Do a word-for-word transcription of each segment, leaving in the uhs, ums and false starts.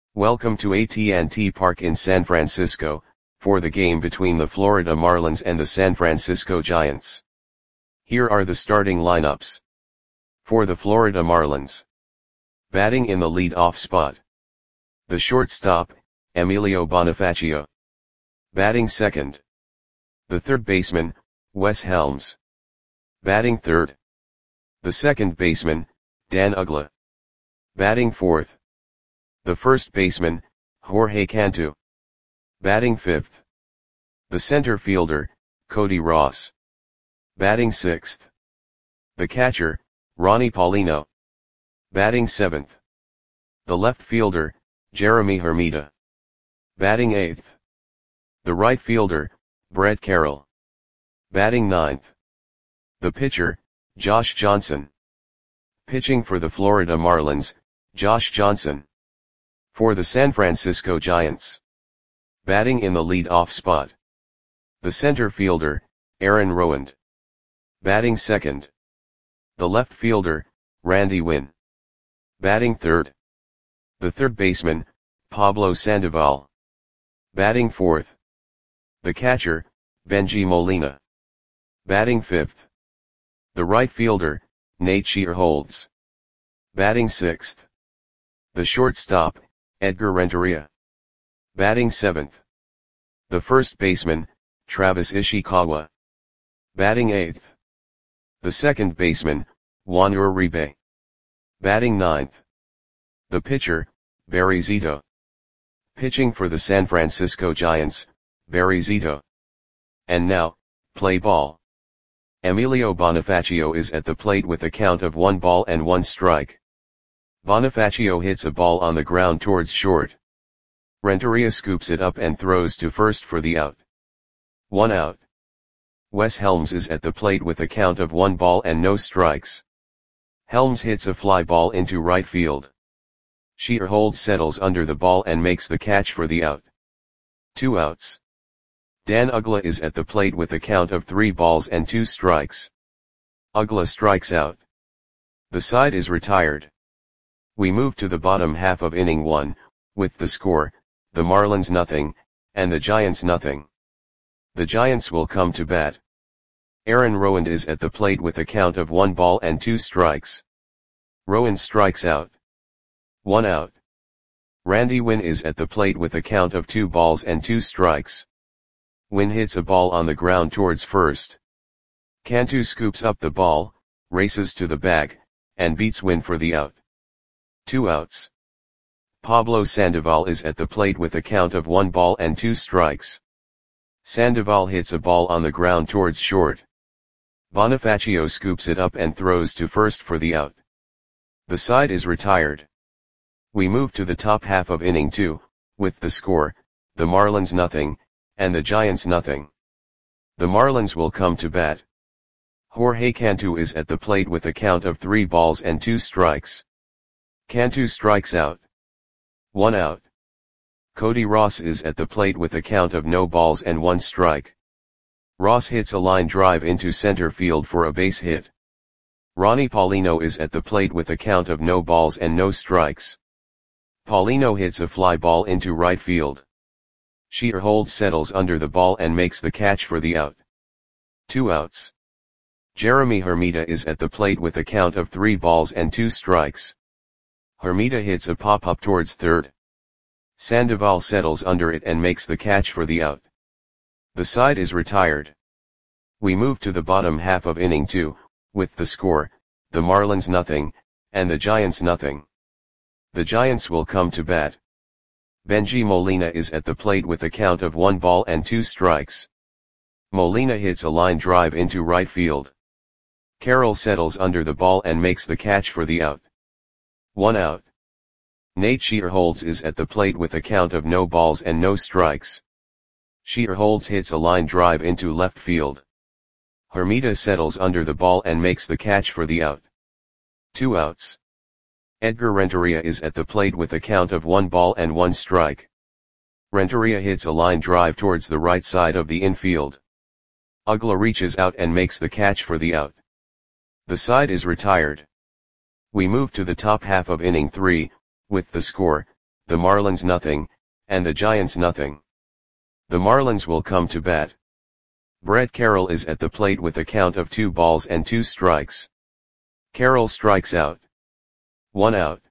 Welcome to A T and T Park in San Francisco, for the game between the Florida Marlins and the San Francisco Giants. Here are the starting lineups. For the Florida Marlins. Batting in the lead-off spot. The shortstop, Emilio Bonifacio. Batting second. The third baseman, Wes Helms. Batting third. The second baseman, Dan Uggla. Batting fourth. The first baseman, Jorge Cantu. Batting fifth. The center fielder, Cody Ross. Batting sixth. The catcher, Ronnie Paulino. Batting seventh. The left fielder, Jeremy Hermida. Batting eighth. The right fielder, Brett Carroll. Batting ninth. The pitcher, Josh Johnson. Pitching for the Florida Marlins, Josh Johnson. For the San Francisco Giants. Batting in the lead-off spot. The center fielder, Aaron Rowand. Batting second. The left fielder, Randy Winn. Batting third. The third baseman, Pablo Sandoval. Batting fourth. The catcher, Benji Molina. Batting fifth. The right fielder, Nate Shearholtz. Batting sixth. The shortstop, Edgar Renteria. Batting seventh. The first baseman, Travis Ishikawa. Batting eighth. The second baseman, Juan Uribe. Batting ninth. The pitcher, Barry Zito. Pitching for the San Francisco Giants, Barry Zito. And now, play ball. Emilio Bonifacio is at the plate with a count of one ball and one strike. Bonifacio hits a ball on the ground towards short. Renteria scoops it up and throws to first for the out. One out. Wes Helms is at the plate with a count of one ball and no strikes. Helms hits a fly ball into right field. Shearholtz settles under the ball and makes the catch for the out. Two outs. Dan Uggla is at the plate with a count of three balls and two strikes. Uggla strikes out. The side is retired. We move to the bottom half of inning one, with the score, the Marlins nothing, and the Giants nothing. The Giants will come to bat. Aaron Rowand is at the plate with a count of one ball and two strikes. Rowand strikes out. One out. Randy Winn is at the plate with a count of two balls and two strikes. Winn hits a ball on the ground towards first. Cantu scoops up the ball, races to the bag, and beats Winn for the out. Two outs. Pablo Sandoval is at the plate with a count of one ball and two strikes. Sandoval hits a ball on the ground towards short. Bonifacio scoops it up and throws to first for the out. The side is retired. We move to the top half of inning two, with the score, the Marlins nothing, and the Giants nothing. The Marlins will come to bat. Jorge Cantu is at the plate with a count of three balls and two strikes. Cantu strikes out. One out. Cody Ross is at the plate with a count of no balls and one strike. Ross hits a line drive into center field for a base hit. Ronnie Paulino is at the plate with a count of no balls and no strikes. Paulino hits a fly ball into right field. Shearholtz settles under the ball and makes the catch for the out. Two outs. Jeremy Hermida is at the plate with a count of three balls and two strikes. Hermida hits a pop-up towards third. Sandoval settles under it and makes the catch for the out. The side is retired. We move to the bottom half of inning two, with the score, the Marlins nothing, and the Giants nothing. The Giants will come to bat. Benji Molina is at the plate with a count of one ball and two strikes. Molina hits a line drive into right field. Carroll settles under the ball and makes the catch for the out. One out. Nate Shearholtz is at the plate with a count of no balls and no strikes. Shearholtz hits a line drive into left field. Hermida settles under the ball and makes the catch for the out. Two outs. Edgar Renteria is at the plate with a count of one ball and one strike. Renteria hits a line drive towards the right side of the infield. Uggla reaches out and makes the catch for the out. The side is retired. We move to the top half of inning three, with the score, the Marlins nothing, and the Giants nothing. The Marlins will come to bat. Brett Carroll is at the plate with a count of two balls and two strikes. Carroll strikes out. One out.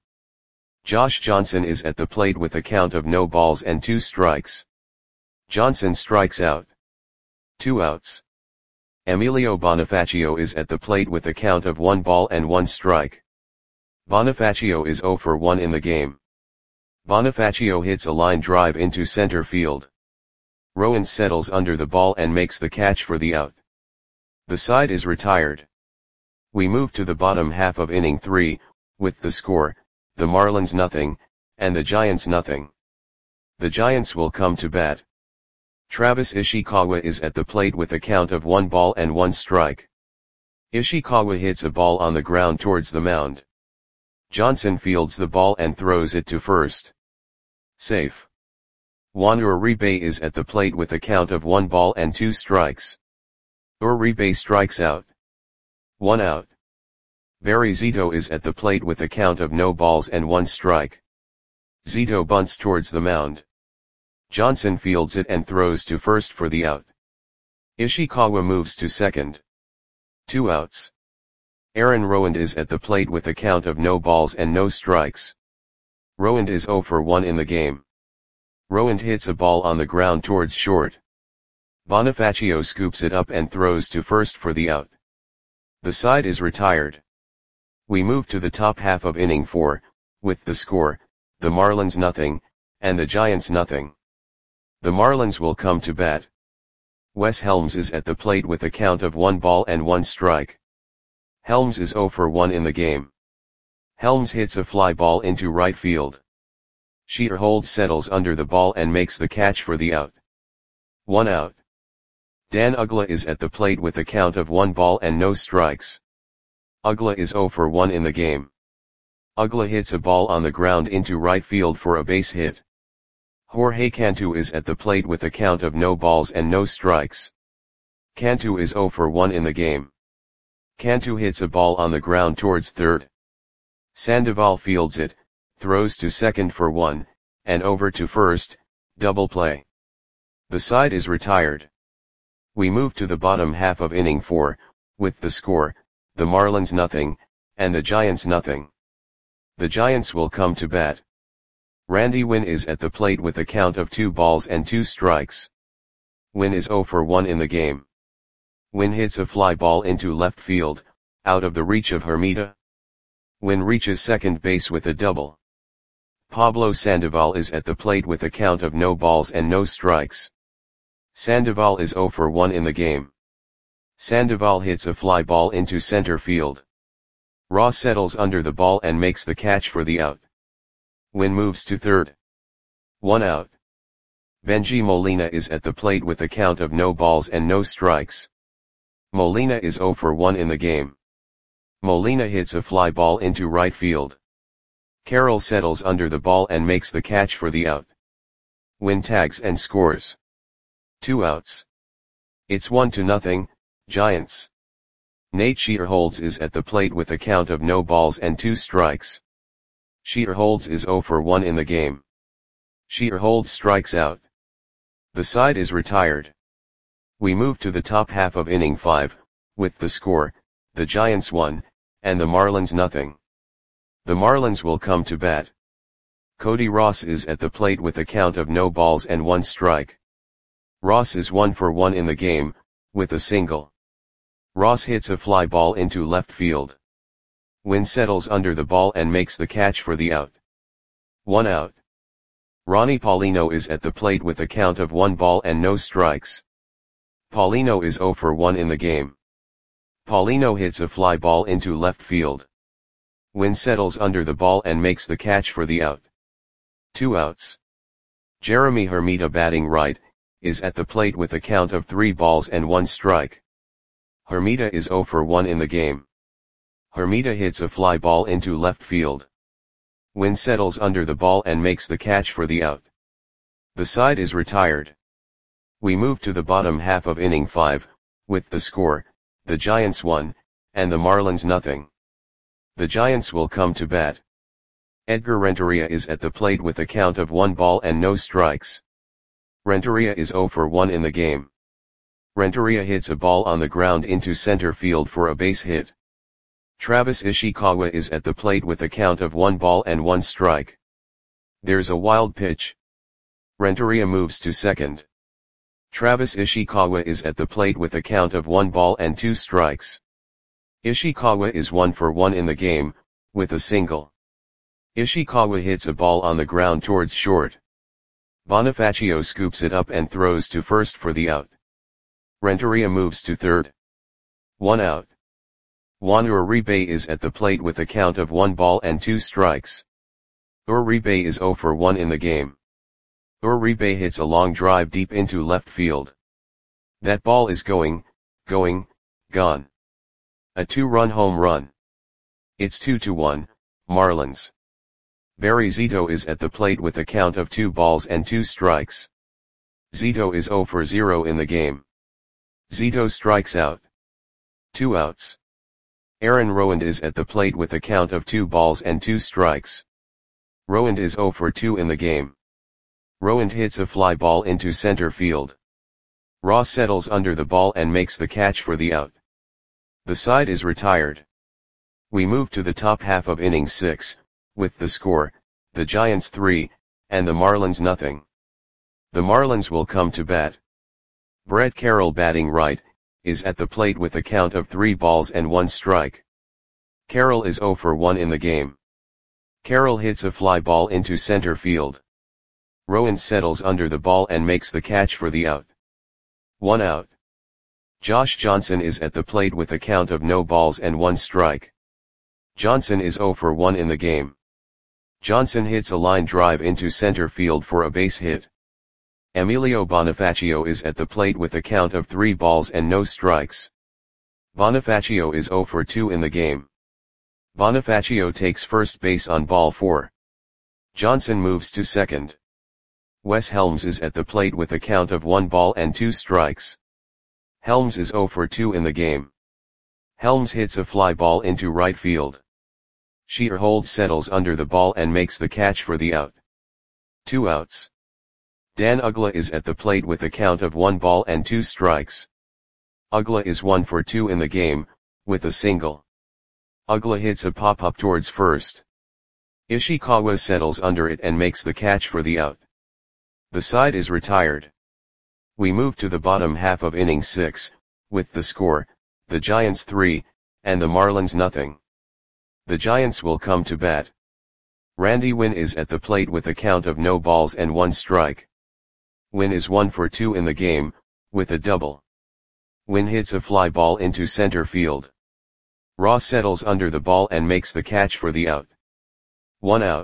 Josh Johnson is at the plate with a count of no balls and two strikes. Johnson strikes out. Two outs. Emilio Bonifacio is at the plate with a count of one ball and one strike. Bonifacio is zero for one in the game. Bonifacio hits a line drive into center field. Rowan settles under the ball and makes the catch for the out. The side is retired. We move to the bottom half of inning three, with the score, the Marlins nothing, and the Giants nothing. The Giants will come to bat. Travis Ishikawa is at the plate with a count of one ball and one strike. Ishikawa hits a ball on the ground towards the mound. Johnson fields the ball and throws it to first. Safe. Juan Uribe is at the plate with a count of one ball and two strikes. Uribe strikes out. One out. Barry Zito is at the plate with a count of no balls and one strike. Zito bunts towards the mound. Johnson fields it and throws to first for the out. Ishikawa moves to second. Two outs. Aaron Rowand is at the plate with a count of no balls and no strikes. Rowand is zero for one in the game. Rowand hits a ball on the ground towards short. Bonifacio scoops it up and throws to first for the out. The side is retired. We move to the top half of inning four, with the score, the Marlins nothing, and the Giants nothing. The Marlins will come to bat. Wes Helms is at the plate with a count of one ball and one strike. Helms is zero for one in the game. Helms hits a fly ball into right field. Shearholtz settles under the ball and makes the catch for the out. One out. Dan Uggla is at the plate with a count of one ball and no strikes. Uggla is zero for one in the game. Uggla hits a ball on the ground into right field for a base hit. Jorge Cantu is at the plate with a count of no balls and no strikes. Cantu is zero for one in the game. Cantu hits a ball on the ground towards third. Sandoval fields it, throws to second for one, and over to first, double play. The side is retired. We move to the bottom half of inning four, with the score, the Marlins nothing, and the Giants nothing. The Giants will come to bat. Randy Winn is at the plate with a count of two balls and two strikes. Winn is zero for one in the game. Winn hits a fly ball into left field, out of the reach of Hermida. Winn reaches second base with a double. Pablo Sandoval is at the plate with a count of no balls and no strikes. Sandoval is zero for one in the game. Sandoval hits a fly ball into center field. Ross settles under the ball and makes the catch for the out. Winn moves to third. One out. Benji Molina is at the plate with a count of no balls and no strikes. Molina is zero for one in the game. Molina hits a fly ball into right field. Carroll settles under the ball and makes the catch for the out. Winn tags and scores. Two outs. It's one to nothing, Giants. Nate Shearholtz is at the plate with a count of no balls and two strikes. Shearholtz is zero for one in the game. Shearholtz strikes out. The side is retired. We move to the top half of inning five, with the score, the Giants one, and the Marlins nothing. The Marlins will come to bat. Cody Ross is at the plate with a count of no balls and one strike. Ross is one for one in the game, with a single. Ross hits a fly ball into left field. Winn settles under the ball and makes the catch for the out. One out. Ronnie Paulino is at the plate with a count of one ball and no strikes. Paulino is zero for one in the game. Paulino hits a fly ball into left field. Winn settles under the ball and makes the catch for the out. Two outs. Jeremy Hermida, batting right, is at the plate with a count of three balls and one strike. Hermida is zero for one in the game. Hermida hits a fly ball into left field. Winn settles under the ball and makes the catch for the out. The side is retired. We move to the bottom half of inning five, with the score, the Giants one, and the Marlins nothing. The Giants will come to bat. Edgar Renteria is at the plate with a count of one ball and no strikes. Renteria is zero for one in the game. Renteria hits a ball on the ground into center field for a base hit. Travis Ishikawa is at the plate with a count of one ball and one strike. There's a wild pitch. Renteria moves to second. Travis Ishikawa is at the plate with a count of one ball and two strikes. Ishikawa is one for one in the game, with a single. Ishikawa hits a ball on the ground towards short. Bonifacio scoops it up and throws to first for the out. Renteria moves to third. One out. Juan Uribe is at the plate with a count of one ball and two strikes. Uribe is zero for one in the game. Uribe hits a long drive deep into left field. That ball is going, going, gone. A two-run home run. It's two to one, Marlins. Barry Zito is at the plate with a count of two balls and two strikes. Zito is zero for zero in the game. Zito strikes out. Two outs. Aaron Rowand is at the plate with a count of two balls and two strikes. Rowand is zero for two in the game. Rowand hits a fly ball into center field. Ross settles under the ball and makes the catch for the out. The side is retired. We move to the top half of inning six, with the score, the Giants three, and the Marlins nothing. The Marlins will come to bat. Brett Carroll, batting right, is at the plate with a count of three balls and one strike. Carroll is zero for one in the game. Carroll hits a fly ball into center field. Rowand settles under the ball and makes the catch for the out. One out. Josh Johnson is at the plate with a count of no balls and one strike. Johnson is zero for one in the game. Johnson hits a line drive into center field for a base hit. Emilio Bonifacio is at the plate with a count of three balls and no strikes. Bonifacio is zero for two in the game. Bonifacio takes first base on ball four. Johnson moves to second. Wes Helms is at the plate with a count of one ball and two strikes. Helms is zero for two in the game. Helms hits a fly ball into right field. Shearholtz settles under the ball and makes the catch for the out. Two outs. Dan Uggla is at the plate with a count of one ball and two strikes. Uggla is one for two in the game, with a single. Uggla hits a pop-up towards first. Ishikawa settles under it and makes the catch for the out. The side is retired. We move to the bottom half of inning six, with the score, the Giants three, and the Marlins nothing. The Giants will come to bat. Randy Winn is at the plate with a count of no balls and one strike. Winn is one for two in the game, with a double. Winn hits a fly ball into center field. Ross settles under the ball and makes the catch for the out. One out.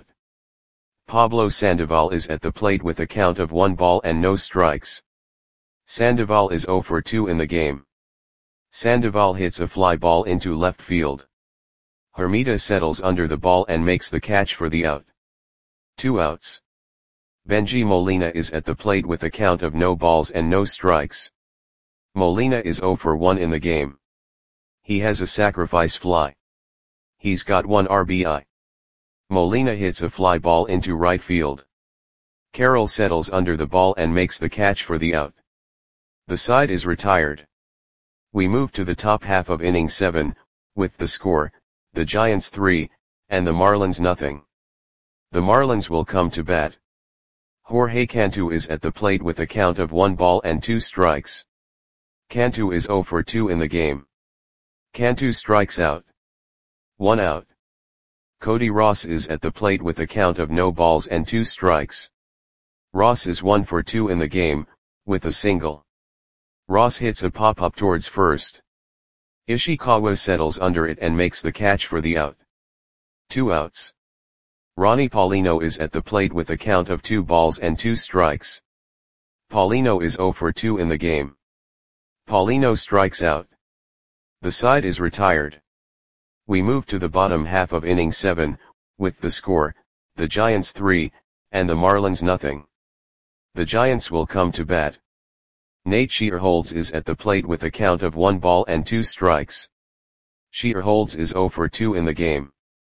Pablo Sandoval is at the plate with a count of one ball and no strikes. Sandoval is zero for two in the game. Sandoval hits a fly ball into left field. Hermida settles under the ball and makes the catch for the out. Two outs. Benji Molina is at the plate with a count of no balls and no strikes. Molina is zero for one in the game. He has a sacrifice fly. He's got one R B I. Molina hits a fly ball into right field. Carroll settles under the ball and makes the catch for the out. The side is retired. We move to the top half of inning seven, with the score, the Giants three, and the Marlins nothing. The Marlins will come to bat. Jorge Cantu is at the plate with a count of one ball and two strikes. Cantu is zero for two in the game. Cantu strikes out. One out. Cody Ross is at the plate with a count of no balls and two strikes. Ross is one for two in the game, with a single. Ross hits a pop-up towards first. Ishikawa settles under it and makes the catch for the out. Two outs. Ronnie Paulino is at the plate with a count of two balls and two strikes. Paulino is zero for two in the game. Paulino strikes out. The side is retired. We move to the bottom half of inning seven, with the score, the Giants three, and the Marlins nothing. The Giants will come to bat. Nate Shearholtz is at the plate with a count of one ball and two strikes. Shearholtz is zero for two in the game.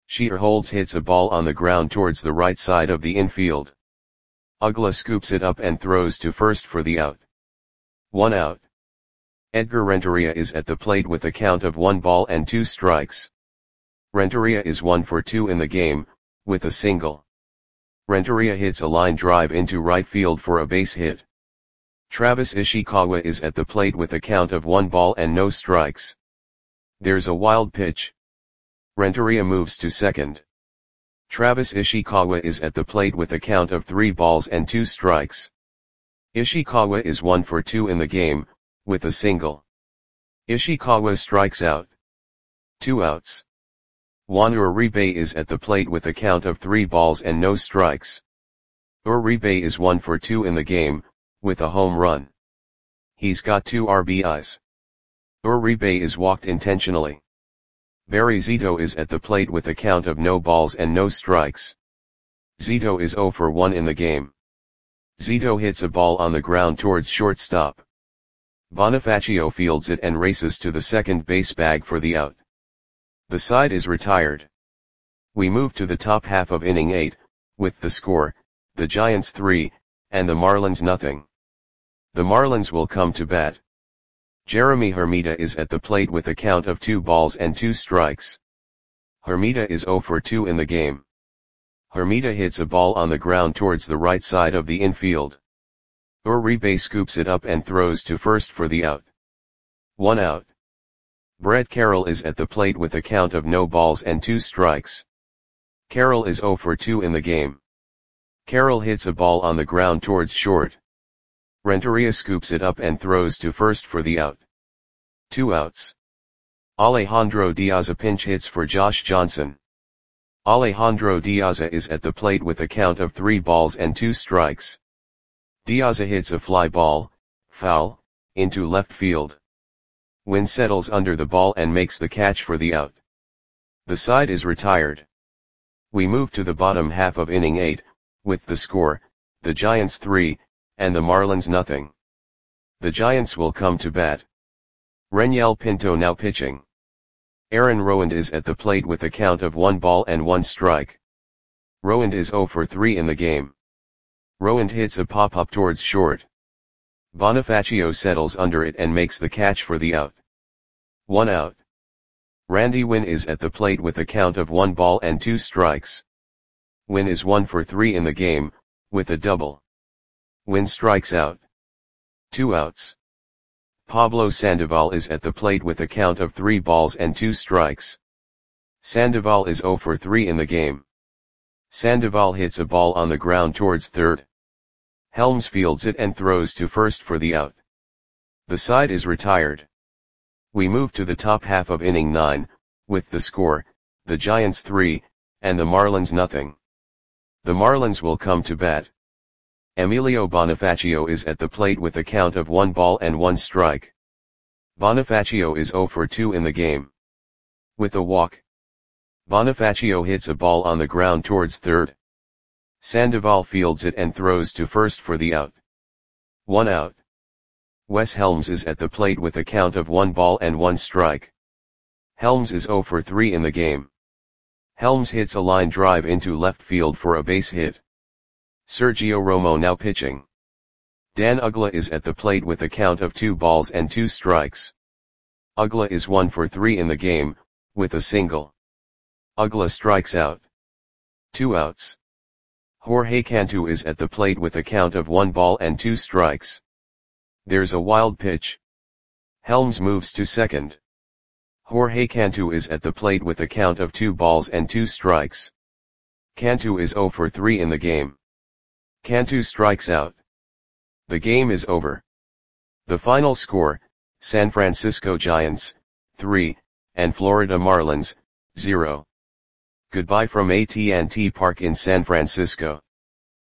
Shear holds hits a ball on the ground towards the right side of the infield. Ugla scoops it up and throws to first for the out. One out. Edgar Renteria is at the plate with a count of one ball and two strikes. Renteria is one for two in the game, with a single. Renteria hits a line drive into right field for a base hit. Travis Ishikawa is at the plate with a count of one ball and no strikes. There's a wild pitch. Renteria moves to second. Travis Ishikawa is at the plate with a count of three balls and two strikes. Ishikawa is one for two in the game, with a single. Ishikawa strikes out. Two outs. Juan Uribe is at the plate with a count of three balls and no strikes. Uribe is one for two in the game, with a home run. He's got two R B Is. Uribe is walked intentionally. Barry Zito is at the plate with a count of no balls and no strikes. Zito is zero for one in the game. Zito hits a ball on the ground towards shortstop. Bonifacio fields it and races to the second base bag for the out. The side is retired. We move to the top half of inning eight, with the score, the Giants three, and the Marlins nothing. The Marlins will come to bat. Jeremy Hermida is at the plate with a count of two balls and two strikes. Hermida is zero for two in the game. Hermida hits a ball on the ground towards the right side of the infield. Uribe scoops it up and throws to first for the out. One out. Brett Carroll is at the plate with a count of no balls and two strikes. Carroll is zero for two in the game. Carroll hits a ball on the ground towards short. Renteria scoops it up and throws to first for the out. Two outs. Alejandro Diaz pinch hits for Josh Johnson. Alejandro Diaz is at the plate with a count of three balls and two strikes. Diaz hits a fly ball, foul, into left field. Wynn settles under the ball and makes the catch for the out. The side is retired. We move to the bottom half of inning eight, with the score, the Giants three, and the Marlins nothing. The Giants will come to bat. Reniel Pinto now pitching. Aaron Rowand is at the plate with a count of one ball and one strike. Rowand is zero for three in the game. Rowand hits a pop-up towards short. Bonifacio settles under it and makes the catch for the out. One out. Randy Wynn is at the plate with a count of one ball and two strikes. Wynn is one for three in the game, with a double. Wynn strikes out. Two outs. Pablo Sandoval is at the plate with a count of three balls and two strikes. Sandoval is zero for three in the game. Sandoval hits a ball on the ground towards third. Helms fields it and throws to first for the out. The side is retired. We move to the top half of inning nine, with the score, the Giants three, and the Marlins nothing. The Marlins will come to bat. Emilio Bonifacio is at the plate with a count of one ball and one strike. Bonifacio is zero for two in the game. With a walk. Bonifacio hits a ball on the ground towards third. Sandoval fields it and throws to first for the out. One out. Wes Helms is at the plate with a count of one ball and one strike. Helms is zero for three in the game. Helms hits a line drive into left field for a base hit. Sergio Romo now pitching. Dan Uggla is at the plate with a count of two balls and two strikes. Uggla is one for three in the game, with a single. Uggla strikes out. Two outs. Jorge Cantu is at the plate with a count of one ball and two strikes. There's a wild pitch. Helms moves to second. Jorge Cantu is at the plate with a count of two balls and two strikes. Cantu is zero for three in the game. Cantu strikes out. The game is over. The final score, San Francisco Giants, three, and Florida Marlins, zero. Goodbye from A T and T Park in San Francisco.